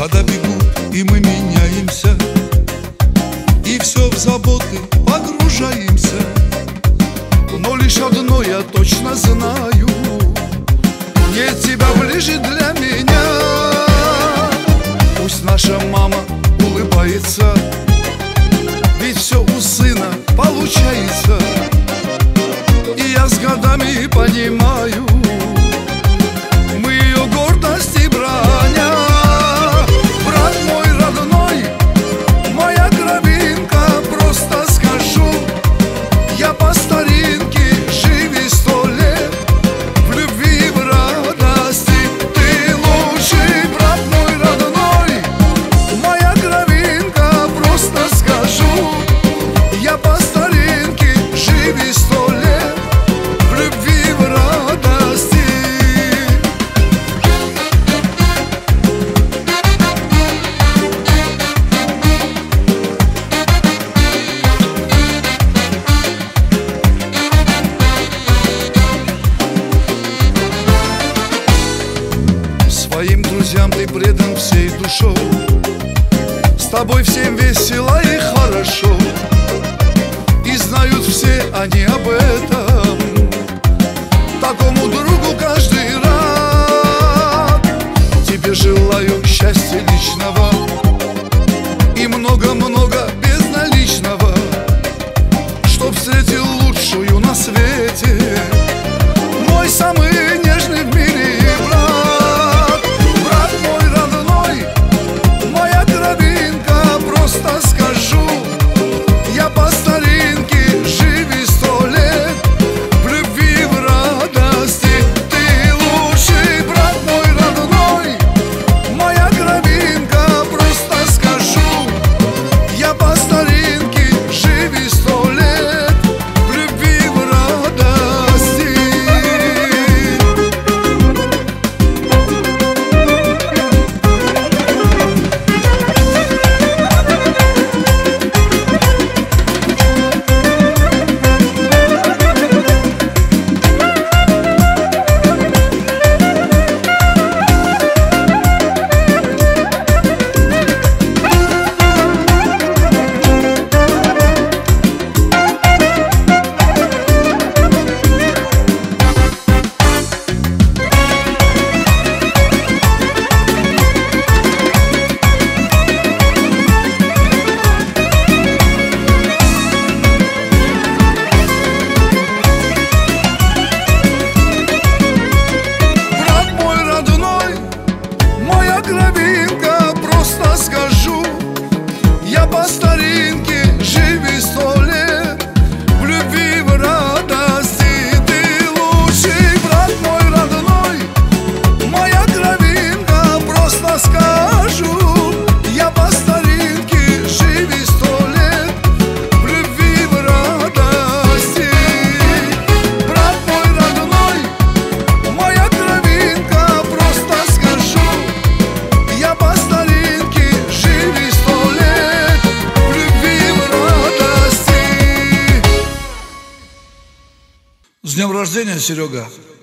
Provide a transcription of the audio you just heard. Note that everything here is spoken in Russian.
года бегут, и мы меняемся, и все в заботы погружаемся. Но лишь одно я точно знаю: нет тебя ближе для меня. Пусть наша мама улыбается, ведь все у сына получается. И я с годами понимаю, мы ее гордость и броня. Брат мой родной, моя кровинка, просто скажу, я по старинке, живи 100 лет, в любви, в радости. Ты лучший, брат мой родной, моя кровинка, просто скажу, я по старинке, живи 100 лет, в любви, в радости. Своим друзьям ты предан всей душой, с тобой всем весело и хорошо, и знают все они об этом. Такому другу каждый рад. Тебе желаю счастья личного и много-много безналичного, чтоб встретил лучшую на свете мой самый нежный в мире брат. Брат мой родной, моя кровинка, просто скажу, я по старинке, живи 100 лет, в любви, в радости. Ты лучший, брат мой родной, моя кровинка, просто скажу, я по старинке, живи 100 лет, в любви, в радости. Кровинка, просто скажу, я по старинке, живи 100 лет, в любви, в радости. Ты лучший, брат мой родной, моя кровинка, просто скажу, я по старинке, живи 100 лет, в любви, в радости. Брат мой родной, моя кровинка, просто скажу, я по старинке, живи 100 лет, в любви, в радости. С днем рождения, Серега!